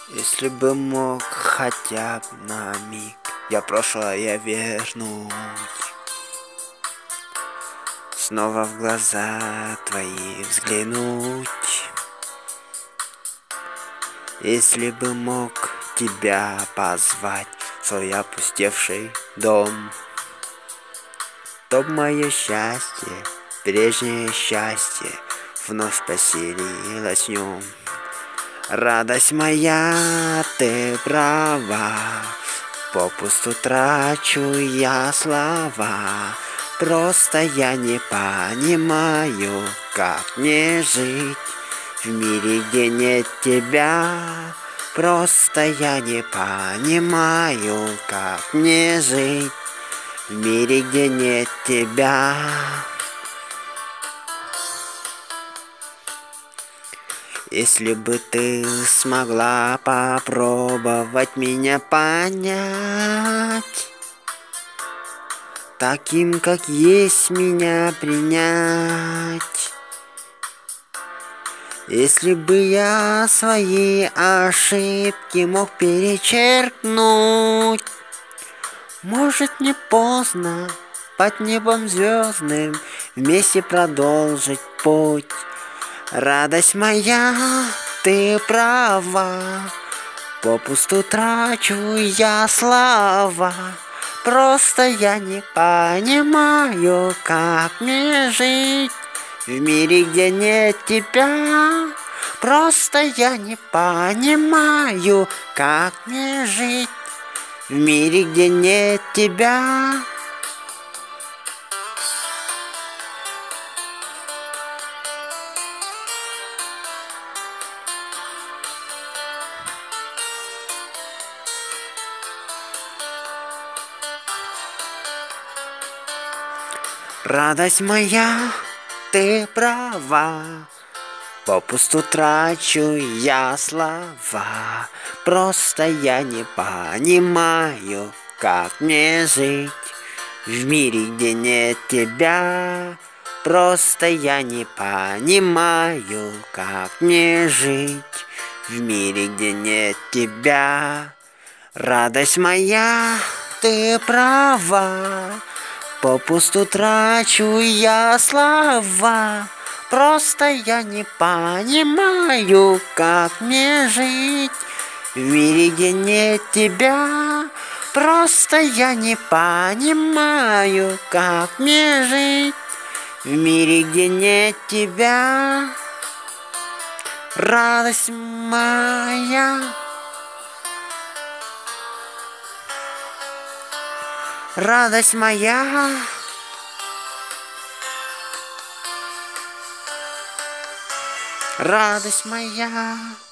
Если бы мог хотя бы на миг я прошлое вернуть, снова в глаза твои взглянуть. Если бы мог тебя позвать в свой опустевший дом, то б мое счастье, прежнее счастье, вновь поселилось в нем. Радость моя, ты права, попусту трачу я слова. Просто я не понимаю, как мне жить в мире, где нет тебя. Просто я не понимаю, как мне жить в мире, где нет тебя. Если бы ты смогла попробовать меня понять, таким, как есть, меня принять. Если бы я свои ошибки мог перечеркнуть, может, не поздно под небом звездным вместе продолжить путь. Радость моя, ты права, попусту трачу я слова. Просто я не понимаю, как мне жить в мире, где нет тебя. Просто я не понимаю, как мне жить в мире, где нет тебя. Радость моя, ты права, попусту трачу я слова. Просто я не понимаю, как мне жить в мире, где нет тебя. Просто я не понимаю, как мне жить в мире, где нет тебя. Радость моя, ты права, попусту трачу я слова. Просто я не понимаю, как мне жить в мире, где нет тебя. Просто я не понимаю, как мне жить в мире, где нет тебя. Радость моя, радость моя, радость моя.